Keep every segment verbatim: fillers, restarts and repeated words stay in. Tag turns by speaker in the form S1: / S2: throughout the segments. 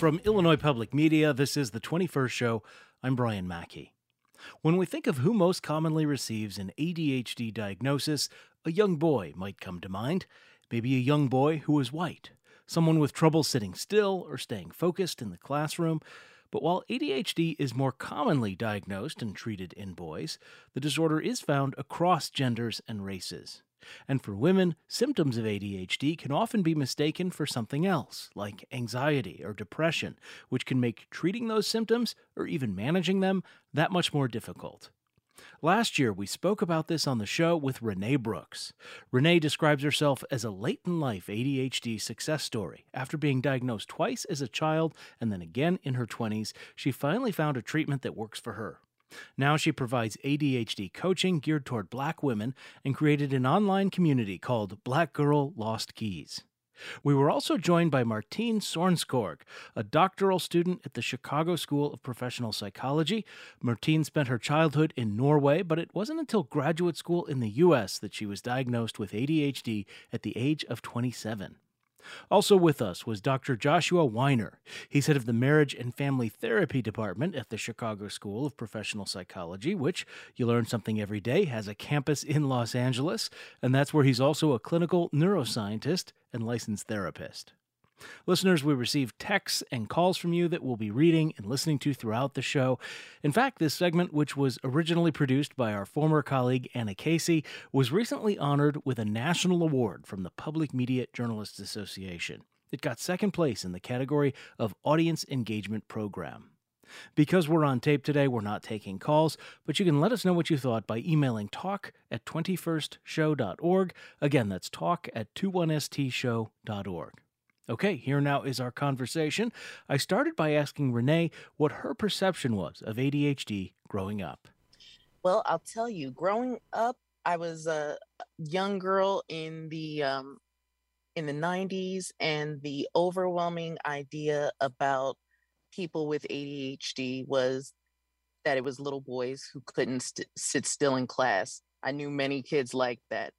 S1: From Illinois Public Media, this is the twenty-first Show. I'm Brian Mackey. When we think of who most commonly receives an A D H D diagnosis, a young boy might come to mind. Maybe a young boy who is white, someone with trouble sitting still or staying focused in the classroom. But while A D H D is more commonly diagnosed and treated in boys, the disorder is found across genders and races. And for women, symptoms of A D H D can often be mistaken for something else, like anxiety or depression, which can make treating those symptoms, or even managing them, that much more difficult. Last year, we spoke about this on the show with Renee Brooks. Renee describes herself as a late-in-life A D H D success story. After being diagnosed twice as a child and then again in her twenties, she finally found a treatment that works for her. Now she provides A D H D coaching geared toward Black women and created an online community called Black Girl Lost Keys. We were also joined by Martine Sornskorg, a doctoral student at the Chicago School of Professional Psychology. Martine spent her childhood in Norway, but it wasn't until graduate school in the U S that she was diagnosed with A D H D at the age of twenty-seven. Also with us was Doctor Joshua Weiner. He's head of the Marriage and Family Therapy Department at the Chicago School of Professional Psychology, which, you learn something every day, has a campus in Los Angeles, and that's where he's also a clinical neuroscientist and licensed therapist. Listeners, we receive texts and calls from you that we'll be reading and listening to throughout the show. In fact, this segment, which was originally produced by our former colleague Anna Casey, was recently honored with a national award from the Public Media Journalists Association. It got second place in the category of Audience Engagement Program. Because we're on tape today, we're not taking calls, but you can let us know what you thought by emailing talk at twenty-first show dot org. Again, that's talk at twenty-one s t show dot org. Okay, here now is our conversation. I started by asking Renee what her perception was of A D H D growing up.
S2: Well, I'll tell you, growing up, I was a young girl in the um, in the nineties, and the overwhelming idea about people with A D H D was that it was little boys who couldn't st- sit still in class. I knew many kids like that.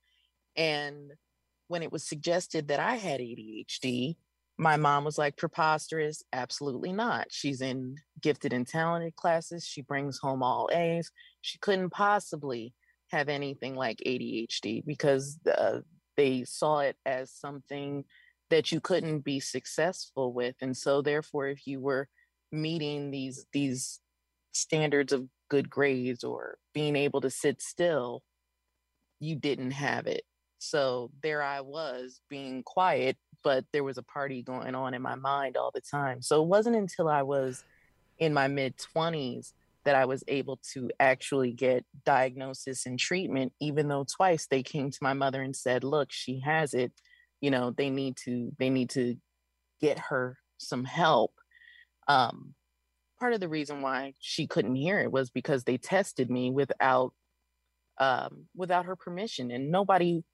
S2: And when it was suggested that I had A D H D, my mom was like, preposterous, absolutely not. She's in gifted and talented classes. She brings home all A's. She couldn't possibly have anything like A D H D because uh, they saw it as something that you couldn't be successful with. And so therefore, if you were meeting these, these standards of good grades or being able to sit still, you didn't have it. So there I was being quiet, but there was a party going on in my mind all the time. So it wasn't until I was in my mid-twenties that I was able to actually get diagnosis and treatment, even though twice they came to my mother and said, look, she has it. You know, they need to, they need to get her some help. Um, part of the reason why she couldn't hear it was because they tested me without, um, without her permission, and nobody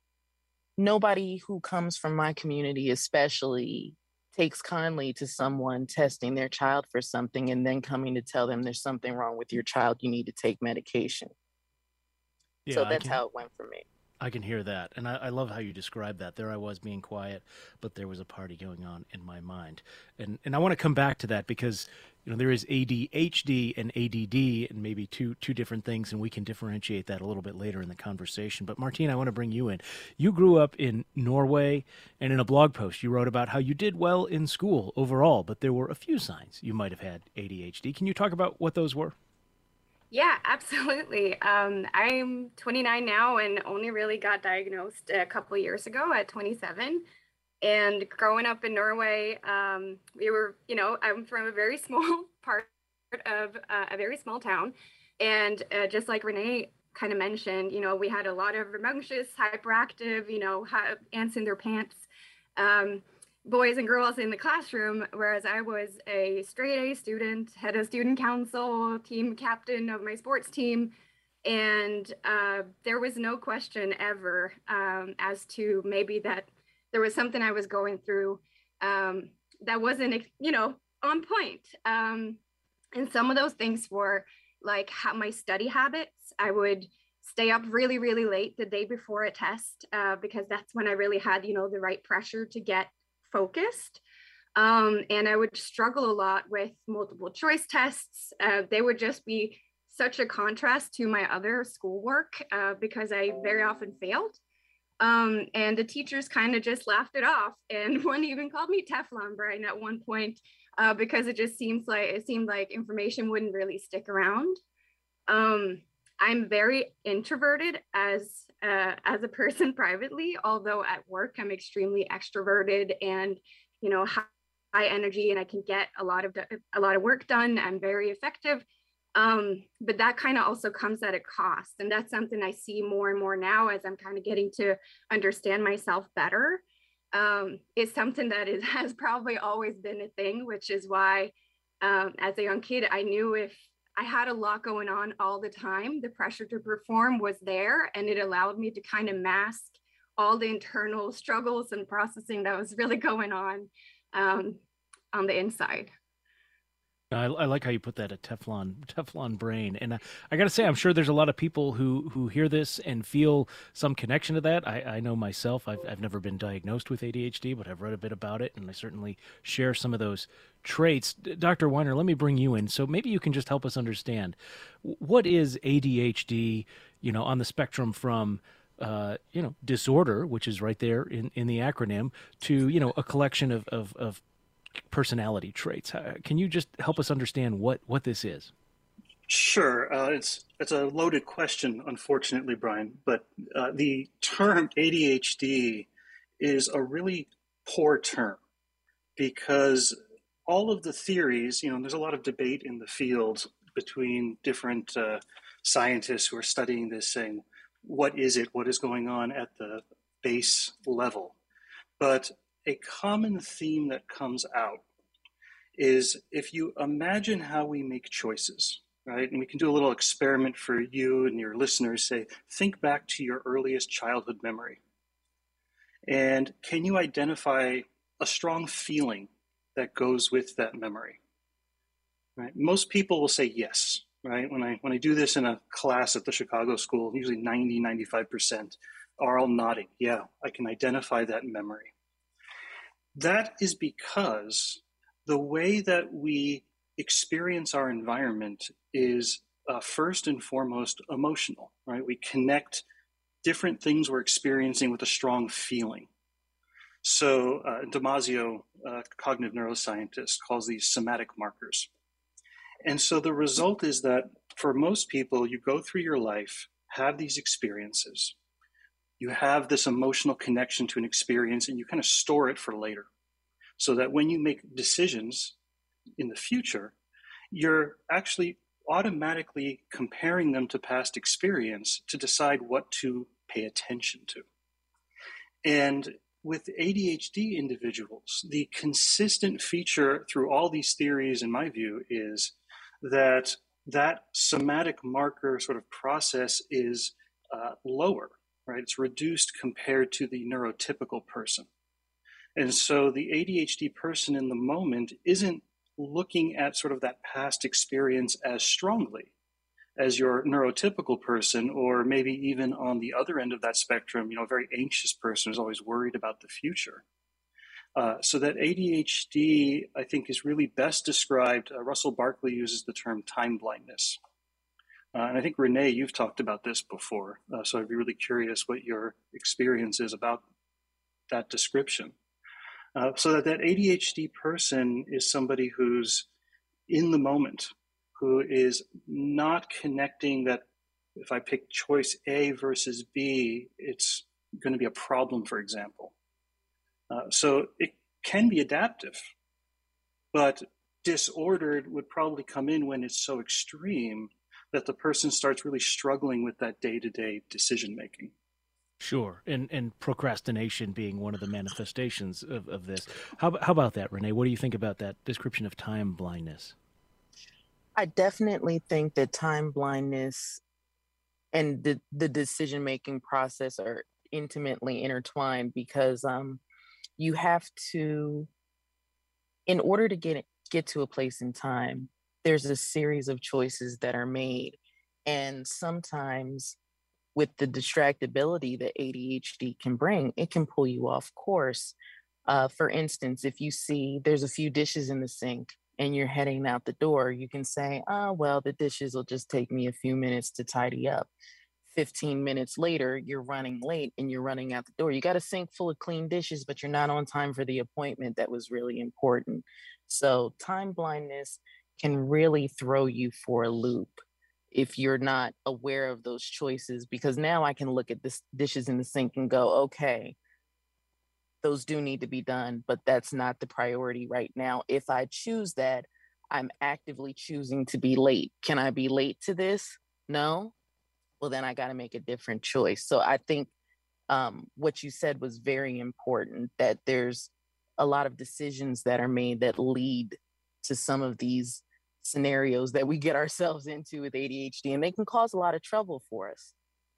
S2: Nobody who comes from my community especially takes kindly to someone testing their child for something and then coming to tell them there's something wrong with your child, you need to take medication.
S1: Yeah,
S2: So
S1: I
S2: that's
S1: can,
S2: how it went for me.
S1: I can hear that. And I, I love how you describe that. There I was being quiet, but there was a party going on in my mind. And and I want to come back to that because, you know, there is A D H D and A D D and maybe two two different things, and we can differentiate that a little bit later in the conversation. But Martine, I want to bring you in. You grew up in Norway, and in a blog post you wrote about how you did well in school overall, but there were a few signs you might have had A D H D. Can you talk about what those were?
S3: Yeah, absolutely. Um, I'm twenty-nine now and only really got diagnosed a couple of years ago at twenty-seven. And growing up in Norway, um, we were, you know, I'm from a very small part of uh, a very small town. And uh, just like Renee kind of mentioned, you know, we had a lot of rambunctious, hyperactive, you know, ha- ants in their pants, um, boys and girls in the classroom, whereas I was a straight A student, had a student council, team captain of my sports team. And uh, there was no question ever um, as to maybe that there was something I was going through um, that wasn't, you know, on point. Um, and some of those things were like how my study habits. I would stay up really, really late the day before a test uh, because that's when I really had, you know, the right pressure to get focused. Um, and I would struggle a lot with multiple choice tests. Uh, they would just be such a contrast to my other schoolwork uh, because I very often failed. Um, and the teachers kind of just laughed it off. And one even called me Teflon Brian at one point uh, because it just seems like it seemed like information wouldn't really stick around. Um, I'm very introverted as uh, as a person privately, although at work I'm extremely extroverted and you know high, high energy, and I can get a lot of a lot of work done. I'm very effective. Um, but that kind of also comes at a cost. And that's something I see more and more now as I'm kind of getting to understand myself better. Um, it's something that is, has probably always been a thing, which is why um, as a young kid, I knew if I had a lot going on all the time, the pressure to perform was there, and it allowed me to kind of mask all the internal struggles and processing that was really going on um, on the inside.
S1: I, I like how you put that, a Teflon Teflon brain, and I, I got to say, I'm sure there's a lot of people who who hear this and feel some connection to that. I, I know myself, I've I've never been diagnosed with A D H D, but I've read a bit about it, and I certainly share some of those traits. Doctor Weiner, let me bring you in, so maybe you can just help us understand what is A D H D, you know, on the spectrum from uh, you know, disorder, which is right there in, in the acronym, to you know, a collection of of, of personality traits. Can you just help us understand what, what this is?
S4: Sure. Uh, it's it's a loaded question, unfortunately, Brian, but uh, the term A D H D is a really poor term because all of the theories, you know, there's a lot of debate in the field between different uh, scientists who are studying this, saying, what is it? What is going on at the base level? But a common theme that comes out is if you imagine how we make choices, right? And we can do a little experiment for you and your listeners. Say, think back to your earliest childhood memory. And can you identify a strong feeling that goes with that memory? Right? Most people will say yes, right? When I when I do this in a class at the Chicago School, usually ninety, ninety-five percent are all nodding. Yeah, I can identify that memory. That is because the way that we experience our environment is uh, first and foremost emotional, right? We connect different things we're experiencing with a strong feeling. So uh, Damasio, a cognitive neuroscientist, calls these somatic markers. And so the result is that for most people, you go through your life, have these experiences, you have this emotional connection to an experience, and you kind of store it for later. So that when you make decisions in the future, you're actually automatically comparing them to past experience to decide what to pay attention to. And with A D H D individuals, the consistent feature through all these theories, in my view, is that that somatic marker sort of process is uh, lower, right? It's reduced compared to the neurotypical person. And so the A D H D person in the moment isn't looking at sort of that past experience as strongly as your neurotypical person, or maybe even on the other end of that spectrum, you know, a very anxious person who's always worried about the future. Uh, so that A D H D, I think, is really best described. Uh, Russell Barkley uses the term time blindness. Uh, and I think, Renee, you've talked about this before. Uh, so I'd be really curious what your experience is about that description. Uh, so that that A D H D person is somebody who's in the moment, who is not connecting that if I pick choice A versus B, it's going to be a problem, for example. Uh, so it can be adaptive, but disordered would probably come in when it's so extreme that the person starts really struggling with that day-to-day decision making.
S1: Sure, and and procrastination being one of the manifestations of, of this. How how about that, Renee? What do you think about that description of time blindness?
S2: I definitely think that time blindness and the, the decision-making process are intimately intertwined because um, you have to, in order to get get to a place in time, there's a series of choices that are made. And sometimes with the distractibility that A D H D can bring, it can pull you off course. Uh, for instance, if you see there's a few dishes in the sink and you're heading out the door, you can say, oh, well, the dishes will just take me a few minutes to tidy up. fifteen minutes later, you're running late and you're running out the door. You got a sink full of clean dishes, but you're not on time for the appointment that was really important. So, time blindness can really throw you for a loop if you're not aware of those choices. Because now I can look at the dishes in the sink and go, okay, those do need to be done, but that's not the priority right now. If I choose that, I'm actively choosing to be late. Can I be late to this? No. Well, then I got to make a different choice. So I think um, what you said was very important, that there's a lot of decisions that are made that lead to some of these scenarios that we get ourselves into with A D H D, and they can cause a lot of trouble for us.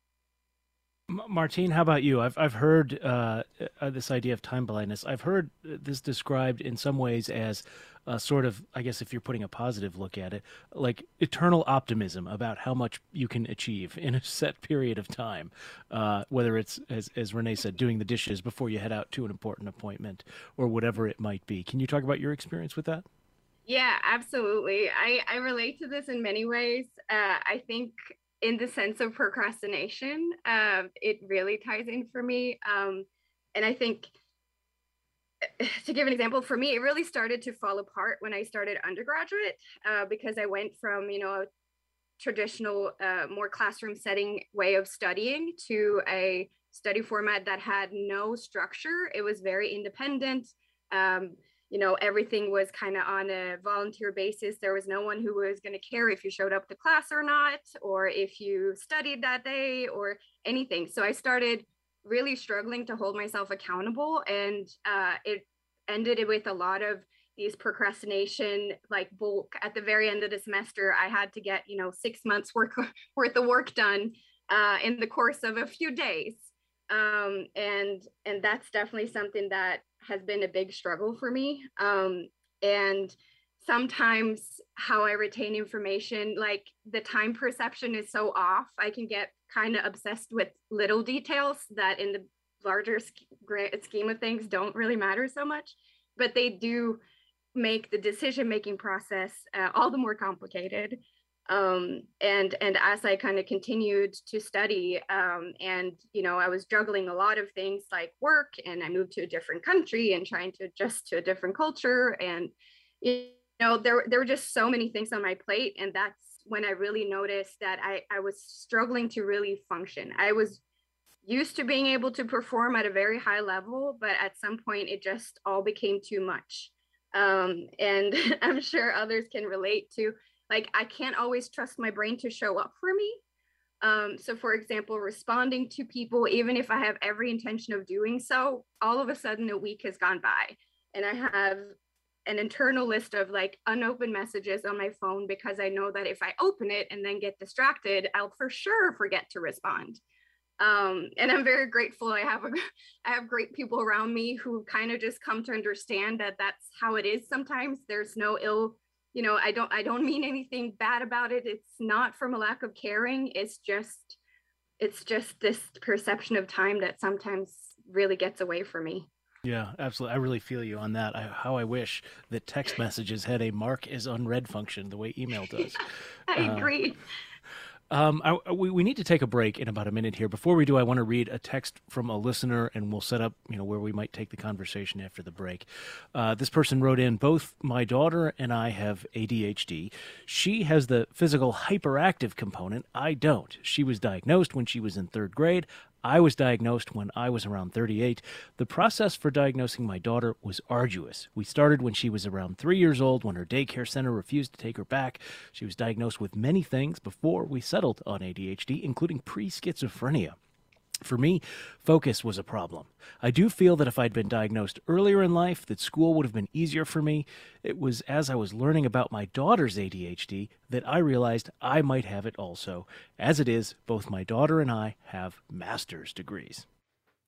S1: Martine, how about you? I've I've heard uh, uh, this idea of time blindness. I've heard this described in some ways as a sort of, I guess if you're putting a positive look at it, like eternal optimism about how much you can achieve in a set period of time. Uh, whether it's, as, as Renee said, doing the dishes before you head out to an important appointment or whatever it might be. Can you talk about your experience with that?
S3: Yeah, absolutely. I, I relate to this in many ways. Uh, I think in the sense of procrastination, uh, it really ties in for me. Um, and I think, to give an example, for me, it really started to fall apart when I started undergraduate, uh, because I went from, you know, a traditional, uh, more classroom setting way of studying to a study format that had no structure. It was very independent. Um, you know, everything was kind of on a volunteer basis. There was no one who was going to care if you showed up to class or not, or if you studied that day or anything. So I started really struggling to hold myself accountable. And uh, it ended with a lot of these procrastination, like bulk. At the very end of the semester, I had to get, you know, six months work, worth of work done uh, in the course of a few days. Um, and, and that's definitely something that has been a big struggle for me. Um, and sometimes how I retain information, like the time perception is so off, I can get kind of obsessed with little details that in the larger scheme of things don't really matter so much, but they do make the decision-making process uh, all the more complicated. Um, and, and as I kind of continued to study, um, and, you know, I was juggling a lot of things like work, and I moved to a different country and trying to adjust to a different culture. And, you know, there, there were just so many things on my plate. And that's when I really noticed that I, I was struggling to really function. I was used to being able to perform at a very high level, but at some point it just all became too much. Um, and I'm sure others can relate to, like, I can't always trust my brain to show up for me. Um, so for example, responding to people, even if I have every intention of doing so, all of a sudden a week has gone by and I have an internal list of like unopened messages on my phone, because I know that if I open it and then get distracted, I'll for sure forget to respond. Um, and I'm very grateful. I have a, I have great people around me who kind of just come to understand that that's how it is. Sometimes there's no ill, you know, I don't, I don't mean anything bad about it. It's not from a lack of caring. It's just, it's just this perception of time that sometimes really gets away from me.
S1: Yeah, absolutely. I really feel you on that. I, how I wish that text messages had a mark as unread function the way email does.
S3: I agree.
S1: Uh, Um, I, we, we need to take a break in about a minute here. Before we do, I want to read a text from a listener, and we'll set up, you know, where we might take the conversation after the break. Uh, this person wrote in, both my daughter and I have A D H D. She has the physical hyperactive component. I don't. She was diagnosed when she was in third grade. I was diagnosed when I was around thirty-eight. The process for diagnosing my daughter was arduous. We started when she was around three years old, when her daycare center refused to take her back. She was diagnosed with many things before we settled on A D H D, including pre-schizophrenia. For me, focus was a problem. I do feel that if I'd been diagnosed earlier in life, that school would have been easier for me. It was as I was learning about my daughter's A D H D that I realized I might have it also. As it is, both my daughter and I have master's degrees.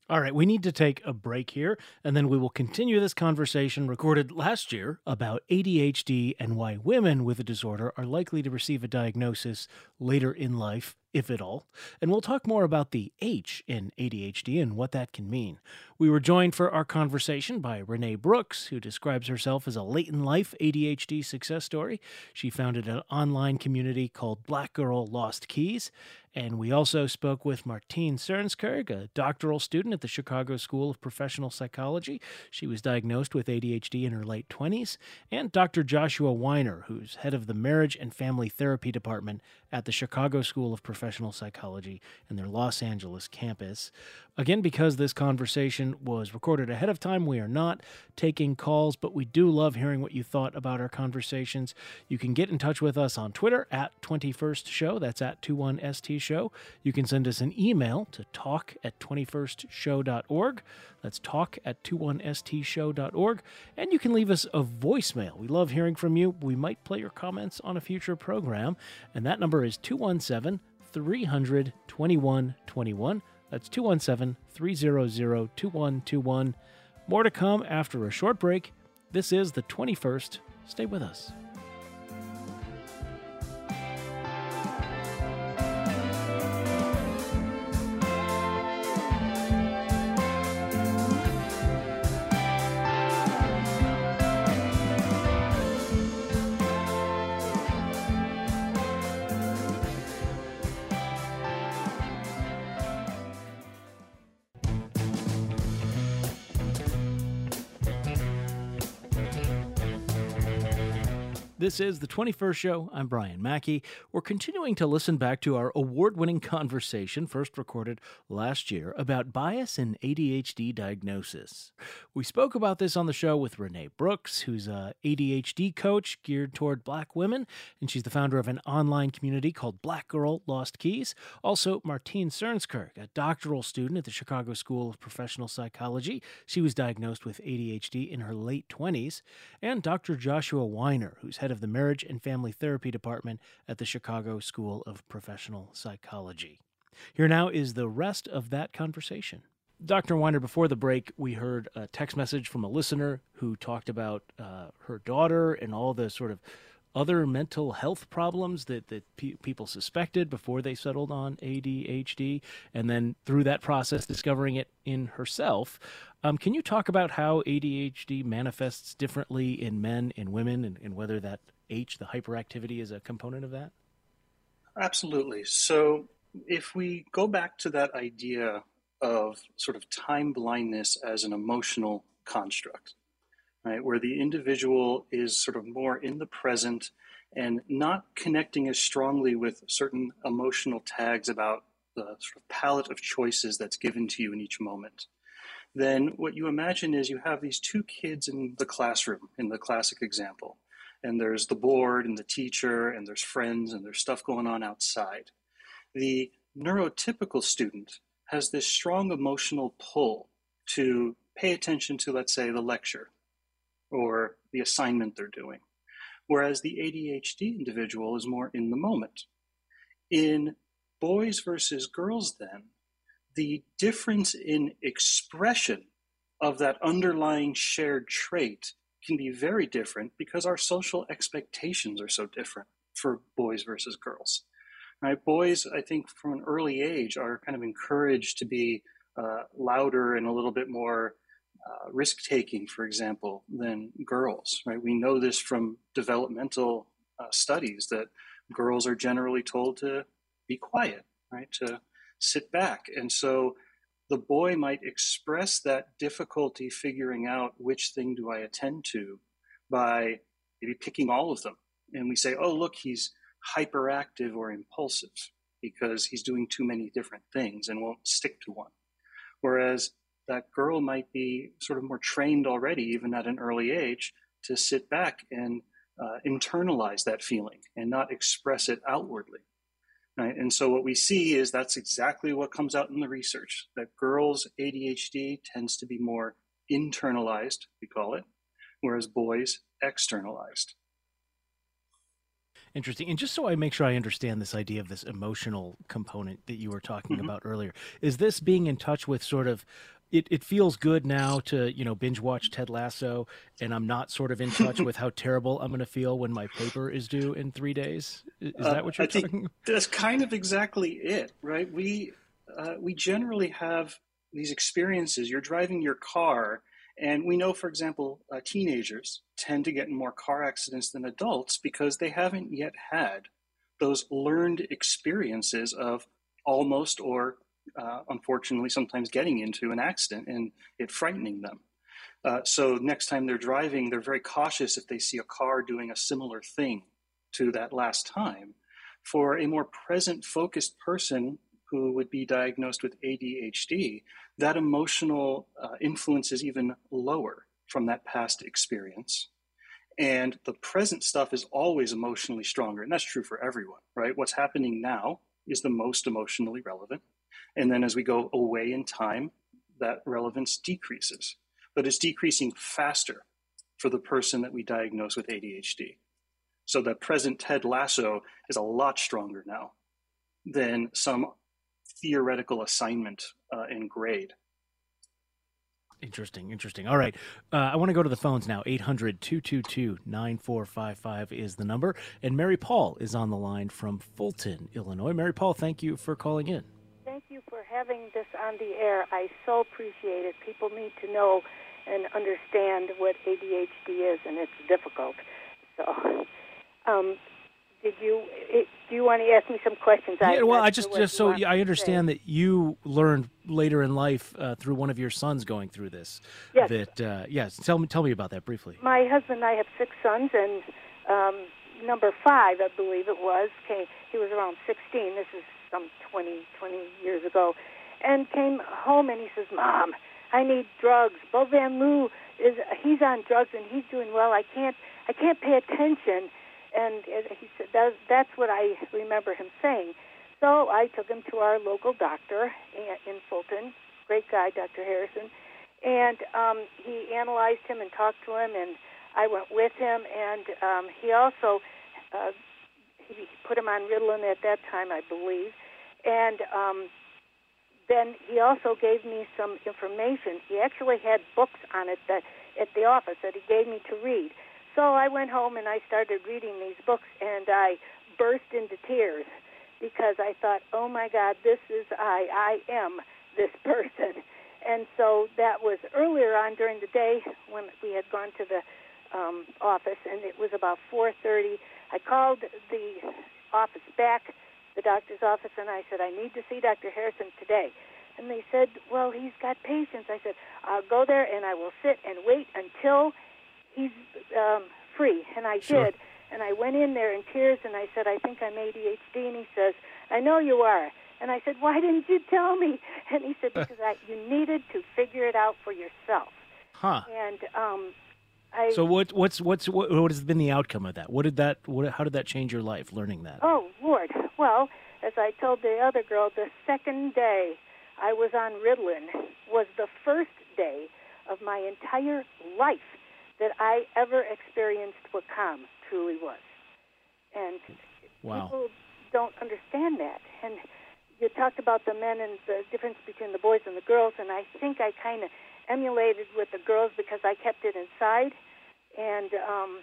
S1: All right, we need to take a break here, and then we will continue this conversation recorded last year about A D H D and why women with the disorder are likely to receive a diagnosis later in life, if at all. And we'll talk more about the H in A D H D and what that can mean. We were joined for our conversation by Renee Brooks, who describes herself as a late-in-life A D H D success story. She founded an online community called Black Girl Lost Keys. And we also spoke with Martine Sernskog, a doctoral student at the Chicago School of Professional Psychology. She was diagnosed with A D H D in her late twenties. And Doctor Joshua Weiner, who's head of the Marriage and Family Therapy Department at the Chicago School of Professional Psychology in their Los Angeles campus. Again, because this conversation was recorded ahead of time, we are not taking calls, but we do love hearing what you thought about our conversations. You can get in touch with us on Twitter at twenty-first show. That's at twenty-one S T show. You can send us an email to talk at twenty-first show dot org. That's talk at twenty-one S T show dot org. And you can leave us a voicemail. We love hearing from you. We might play your comments on a future program. And that number is two one seven, three hundred, twenty-one twenty-one. That's two one seven, three hundred, twenty-one twenty-one. More to come after a short break. This is the twenty-first. Stay with us. This is the twenty-first show. I'm Brian Mackey. We're continuing to listen back to our award-winning conversation, first recorded last year, about bias in A D H D diagnosis. We spoke about this on the show with Renee Brooks, who's a A D H D coach geared toward Black women, and she's the founder of an online community called Black Girl Lost Keys. Also, Martine Sernskog, a doctoral student at the Chicago School of Professional Psychology. She was diagnosed with A D H D in her late twenties. And Doctor Joshua Weiner, who's head of the Marriage and Family Therapy Department at the Chicago School of Professional Psychology. Here now is the rest of that conversation. Doctor Weiner, before the break, we heard a text message from a listener who talked about uh, her daughter and all the sort of other mental health problems that, that pe- people suspected before they settled on A D H D, and then through that process discovering it in herself. Um, can you talk about how A D H D manifests differently in men and women, and, and whether that H, the hyperactivity, is a component of that?
S4: Absolutely. So if we go back to that idea of sort of time blindness as an emotional construct, right, where the individual is sort of more in the present and not connecting as strongly with certain emotional tags about the sort of palette of choices that's given to you in each moment, then what you imagine is you have these two kids in the classroom, in the classic example, and there's the board and the teacher and there's friends and there's stuff going on outside. The neurotypical student has this strong emotional pull to pay attention to, let's say, the lecture or the assignment they're doing, whereas the A D H D individual is more in the moment. In boys versus girls, then, the difference in expression of that underlying shared trait can be very different because our social expectations are so different for boys versus girls. Right? Boys, I think, from an early age are kind of encouraged to be uh, louder and a little bit more uh, risk-taking, for example, than girls. Right? We know this from developmental uh, studies that girls are generally told to be quiet, right? To sit back. And so the boy might express that difficulty figuring out which thing do I attend to by maybe picking all of them. And we say, oh, look, he's hyperactive or impulsive because he's doing too many different things and won't stick to one. Whereas that girl might be sort of more trained already, even at an early age, to sit back and uh, internalize that feeling and not express it outwardly. Right? And so what we see is that's exactly what comes out in the research, that girls' A D H D tends to be more internalized, we call it, whereas boys externalized.
S1: Interesting. And just so I make sure I understand this idea of this emotional component that you were talking mm-hmm. about earlier, is this being in touch with sort of it, it feels good now to, you know, binge watch Ted Lasso, and I'm not sort of in touch with how terrible I'm going to feel when my paper is due in three days. Is
S4: Uh,
S1: that what you're
S4: I think
S1: talking about?
S4: that's kind of exactly it, right? We uh, we generally have these experiences. You're driving your car, and we know, for example, uh, teenagers tend to get in more car accidents than adults because they haven't yet had those learned experiences of almost or uh, unfortunately sometimes getting into an accident and it frightening them. Uh, so next time they're driving, they're very cautious if they see a car doing a similar thing to that last time. For a more present focused person who would be diagnosed with A D H D, that emotional uh, influence is even lower from that past experience. And the present stuff is always emotionally stronger. And that's true for everyone, right? What's happening now is the most emotionally relevant. And then as we go away in time, that relevance decreases. But it's decreasing faster for the person that we diagnose with A D H D. So the present Ted Lasso is a lot stronger now than some theoretical assignment uh, in grade.
S1: Interesting, interesting. All right. Uh, I want to go to the phones now. eight hundred, two two two, nine four five five is the number. And Mary Paul is on the line from Fulton, Illinois. Mary Paul, thank you for calling in.
S5: Thank you for having this on the air. I so appreciate it. People need to know and understand what A D H D is, and it's difficult. So, um, did you it, do you want to ask me some questions?
S1: Yeah,
S5: I'm
S1: well,
S5: not
S1: I just
S5: sure what
S1: just
S5: you
S1: so
S5: want
S1: yeah, I
S5: me to
S1: understand
S5: say.
S1: that you learned later in life uh, through one of your sons going through this.
S5: Yes.
S1: That uh, yes, tell me tell me about that briefly.
S5: My husband and I have six sons, and um, number five, I believe it was, came. He was around sixteen. This is some twenty, twenty years ago, and came home and he says, "Mom, I need drugs. Bo Van Loo is he's on drugs and he's doing well. I can't I can't pay attention." And he said that, that's what I remember him saying. So I took him to our local doctor in Fulton, great guy, Doctor Harrison, and um, he analyzed him and talked to him, and I went with him, and um, he also uh, he put him on Ritalin at that time, I believe, and um, then he also gave me some information. He actually had books on it that at the office that he gave me to read. So I went home and I started reading these books, and I burst into tears because I thought, oh, my God, this is I. I am this person. And so that was earlier on during the day when we had gone to the um, office, and it was about four thirty. I called the office back, the doctor's office, and I said, I need to see Doctor Harrison today. And they said, well, he's got patients. I said, I'll go there, and I will sit and wait until he's um, free. And I
S1: Sure.
S5: did. And I went in there in tears, and I said, I think I'm A D H D. And he says, I know you are. And I said, why didn't you tell me? And he said, because I, you needed to figure it out for yourself.
S1: Huh.
S5: And um, I...
S1: So what what's what's what, what has been the outcome of that? What did that what how did that change your life, learning that?
S5: Oh, Lord. Well, as I told the other girl, the second day I was on Ritalin was the first day of my entire life that I ever experienced what calm truly was. And
S1: Wow.
S5: people don't understand that. And you talked about the men and the difference between the boys and the girls, and I think I kind of emulated with the girls because I kept it inside. And, um,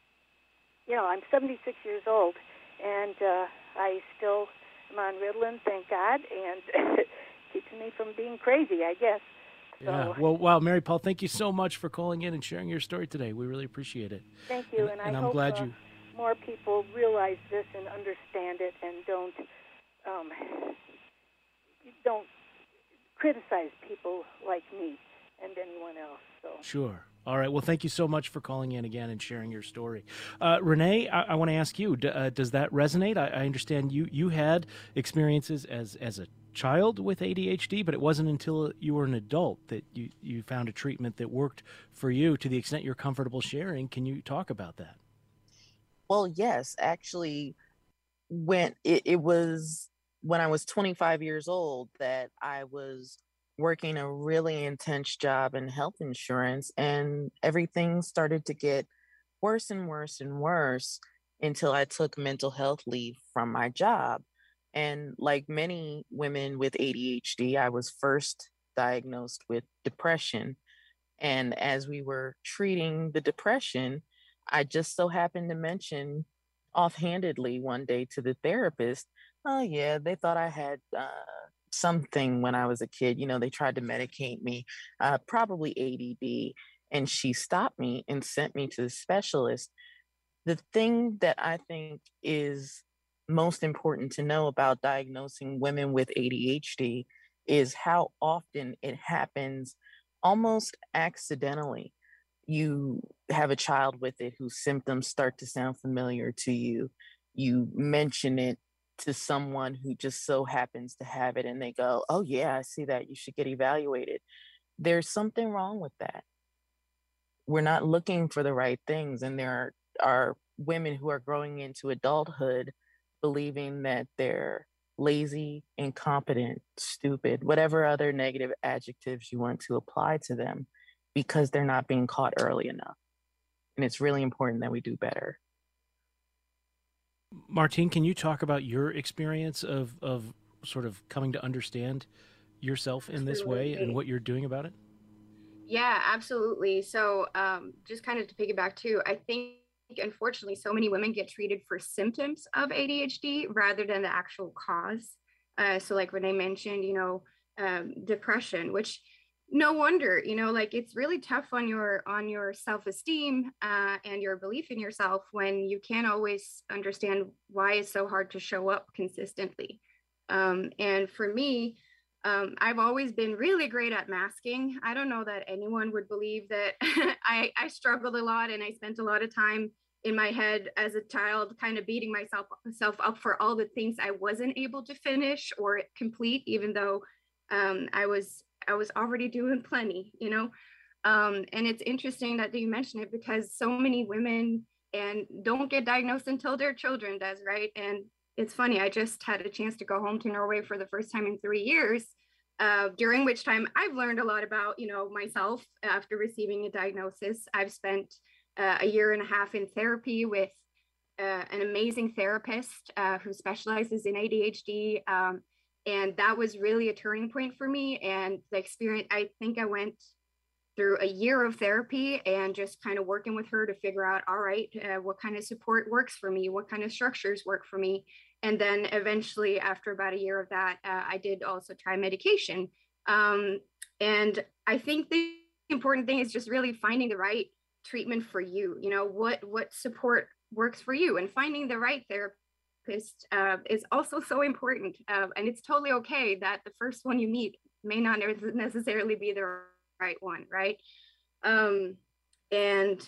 S5: you know, I'm seventy-six years old, and uh, I still am on Ritalin, thank God, and it keeps me from being crazy, I guess. So,
S1: Yeah. Well, wow, Mary Paul, thank you so much for calling in and sharing your story today. We really appreciate it.
S5: thank you,
S1: And,
S5: and,
S1: and
S5: I
S1: I'm
S5: hope
S1: glad
S5: uh,
S1: you.
S5: more people realize this and understand it and don't um, don't criticize people like me and anyone else. So
S1: Sure. All right. Well, thank you so much for calling in again and sharing your story. Uh, Renee, I, I want to ask you, d- uh, does that resonate? I, I understand you, you had experiences as, as a child with A D H D, but it wasn't until you were an adult that you, you found a treatment that worked for you to the extent you're comfortable sharing. Can you talk about that?
S2: Well, yes, actually, when it, it was when I was twenty-five years old that I was working a really intense job in health insurance, and everything started to get worse and worse and worse until I took mental health leave from my job. And like many women with A D H D, I was first diagnosed with depression. And as we were treating the depression, I just so happened to mention offhandedly one day to the therapist, oh, yeah, they thought I had uh, something when I was a kid. You know, they tried to medicate me, uh, probably A D D. And she stopped me and sent me to the specialist. The thing that I think is most important to know about diagnosing women with A D H D is how often it happens almost accidentally. You have a child with it whose symptoms start to sound familiar to you. You mention it to someone who just so happens to have it, and they go, oh, yeah, I see that. You should get evaluated. There's something wrong with that. We're not looking for the right things. And there are, are women who are growing into adulthood believing that they're lazy, incompetent, stupid, whatever other negative adjectives you want to apply to them, because they're not being caught early enough. And it's really important that we do better.
S1: Martine, can you talk about your experience of, of sort of coming to understand yourself in this way and what you're doing about it?
S3: Yeah, absolutely. So um, just kind of to piggyback too, I think unfortunately so many women get treated for symptoms of A D H D rather than the actual cause. Uh, so like Renee mentioned, you know, um, depression, which no wonder, you know, like it's really tough on your on your self-esteem uh, and your belief in yourself when you can't always understand why it's so hard to show up consistently. Um, and for me, um, I've always been really great at masking. I don't know that anyone would believe that I, I struggled a lot, and I spent a lot of time in my head as a child, kind of beating myself self up for all the things I wasn't able to finish or complete, even though um, I was I was already doing plenty, you know. Um, and it's interesting that you mentioned it, because so many women and don't get diagnosed until their children does, right? And it's funny, I just had a chance to go home to Norway for the first time in three years, uh, during which time I've learned a lot about, you know, myself after receiving a diagnosis. I've spent uh, a year and a half in therapy with uh, an amazing therapist uh, who specializes in A D H D. Um, and that was really a turning point for me. And the experience, I think I went through a year of therapy and just kind of working with her to figure out, all right, uh, what kind of support works for me? What kind of structures work for me? And then eventually, after about a year of that, uh, I did also try medication. Um, and I think the important thing is just really finding the right treatment for you. You know, what what support works for you, and finding the right therapist uh, is also so important. Uh, and it's totally okay that the first one you meet may not necessarily be the right one, right? Um, and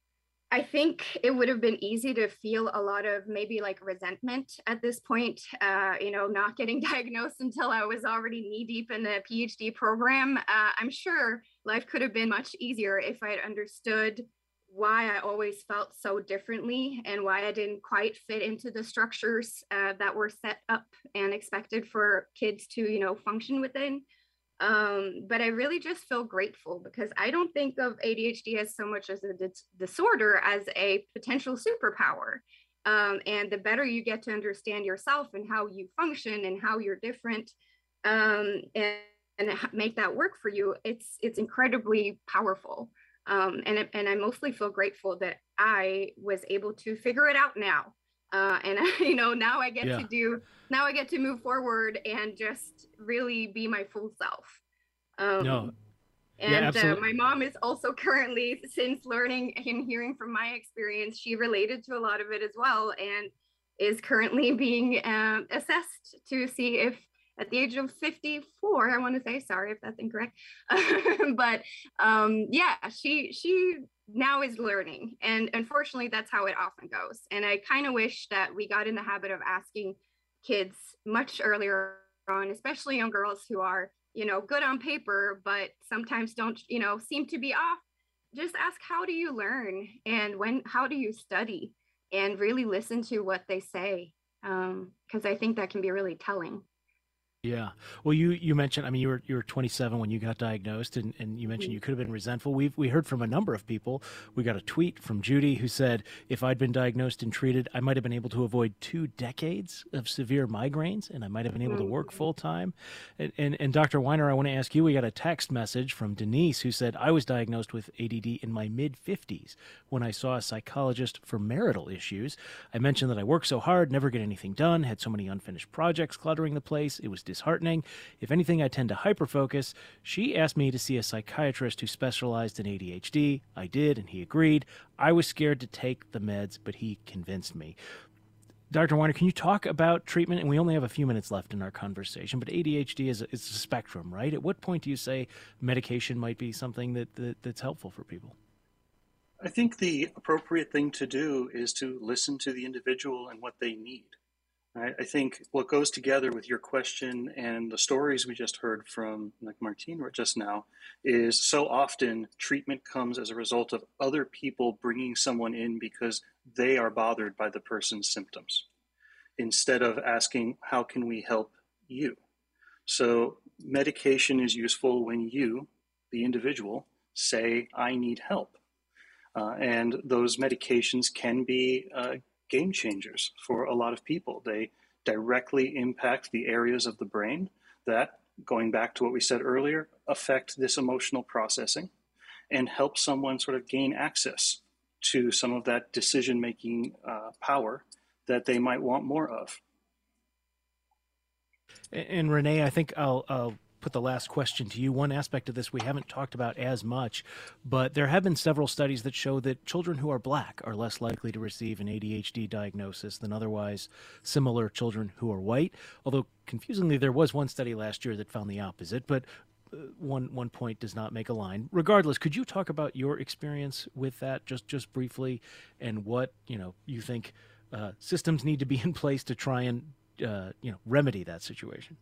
S3: I think it would have been easy to feel a lot of maybe like resentment at this point, uh, you know, not getting diagnosed until I was already knee deep in a PhD program. Uh, I'm sure life could have been much easier if I had understood why I always felt so differently and why I didn't quite fit into the structures uh, that were set up and expected for kids to, you know, function within. Um, but I really just feel grateful, because I don't think of A D H D as so much as a dis- disorder as a potential superpower. Um, and the better you get to understand yourself and how you function and how you're different, um, and, and make that work for you, it's it's incredibly powerful. Um, and, and I mostly feel grateful that I was able to figure it out now. Uh, and you know, now I get yeah. to do, now I get to move forward and just really be my full self. Um,
S1: no.
S3: And
S1: yeah,
S3: uh, my mom is also currently, since learning and hearing from my experience, she related to a lot of it as well, and is currently being um, assessed to see if at the age of fifty-four, I want to say, sorry if that's incorrect, but um, yeah, she she now is learning. And unfortunately, that's how it often goes. And I kind of wish that we got in the habit of asking kids much earlier on, especially young girls who are, you know, good on paper, but sometimes don't, you know, seem to be off. Just ask, how do you learn? And when, how do you study? And really listen to what they say. Um, because I think that can be really telling.
S1: Yeah. Well, you, you mentioned, I mean, you were you were twenty-seven when you got diagnosed, and, and you mentioned you could have been resentful. We've we heard from a number of people. We got a tweet from Judy who said, if I'd been diagnosed and treated, I might have been able to avoid two decades of severe migraines, and I might have been able to work full time. And, and, and Doctor Weiner, I want to ask you, we got a text message from Denise who said, I was diagnosed with A D D in my mid-fifties when I saw a psychologist for marital issues. I mentioned that I worked so hard, never get anything done, had so many unfinished projects cluttering the place. It was disheartening. If anything, I tend to hyperfocus. She asked me to see a psychiatrist who specialized in A D H D. I did, and he agreed. I was scared to take the meds, but he convinced me. Doctor Weiner, can you talk about treatment? And we only have a few minutes left in our conversation, but A D H D is a, it's a spectrum, right? At what point do you say medication might be something that, that that's helpful for people?
S4: I think the appropriate thing to do is to listen to the individual and what they need. I, I think what goes together with your question and the stories we just heard from, like Martine just now, is so often treatment comes as a result of other people bringing someone in because they are bothered by the person's symptoms, instead of asking, how can we help you? So medication is useful when you, the individual, say, I need help. Uh, and those medications can be uh, game changers for a lot of people. They directly impact the areas of the brain that, going back to what we said earlier, affect this emotional processing and help someone sort of gain access to some of that decision-making uh, power that they might want more of.
S1: And Renee, I think I'll, I'll put the last question to you. One aspect of this we haven't talked about as much, but there have been several studies that show that children who are Black are less likely to receive an A D H D diagnosis than otherwise similar children who are white. Although, confusingly, there was one study last year that found the opposite, but uh, one one point does not make a line. Regardless, could you talk about your experience with that just, just briefly, and what, you know, you think uh, systems need to be in place to try and uh, you know, remedy that situation?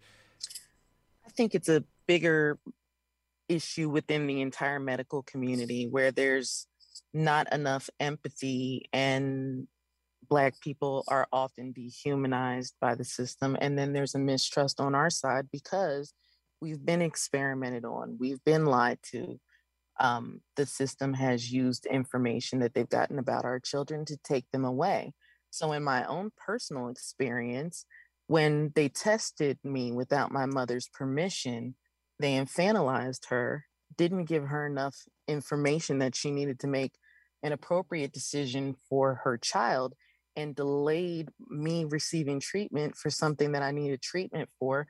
S2: I think it's a bigger issue within the entire medical community where there's not enough empathy, and Black people are often dehumanized by the system. And then there's a mistrust on our side because we've been experimented on, we've been lied to. Um, the system has used information that they've gotten about our children to take them away. So in my own personal experience, when they tested me without my mother's permission, they infantilized her, didn't give her enough information that she needed to make an appropriate decision for her child, and delayed me receiving treatment for something that I needed treatment for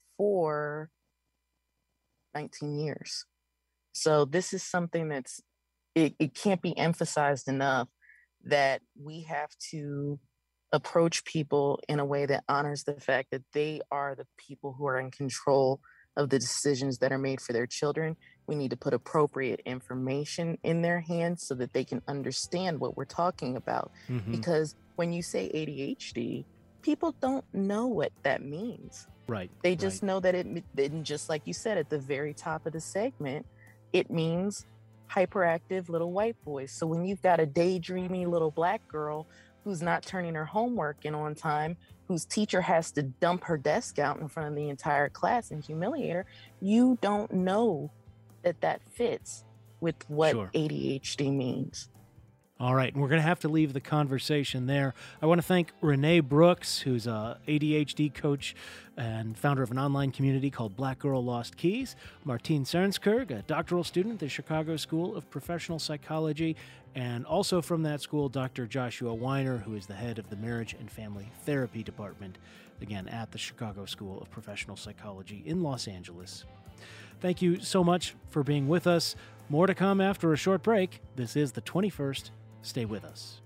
S2: for nineteen years. So this is something that's, it, it can't be emphasized enough that we have to approach people in a way that honors the fact that they are the people who are in control of the decisions that are made for their children. We need to put appropriate information in their hands so that they can understand what we're talking about. Mm-hmm. Because when you say A D H D, people don't know what that means.
S1: Right.
S2: They just
S1: right.
S2: know that it, and just like you said at the very top of the segment, it means hyperactive little white boys. So when you've got a daydreamy little Black girl who's not turning her homework in on time, whose teacher has to dump her desk out in front of the entire class and humiliate her, you don't know that that fits with what sure. A D H D means.
S1: All right, and we're going to have to leave the conversation there. I want to thank Renee Brooks, who's a A D H D coach and founder of an online community called Black Girl Lost Keys, Martine Sernskog, a doctoral student at the Chicago School of Professional Psychology, and also from that school, Doctor Joshua Weiner, who is the head of the Marriage and Family Therapy Department, again, at the Chicago School of Professional Psychology in Los Angeles. Thank you so much for being with us. More to come after a short break. This is the twenty-first. Stay with us.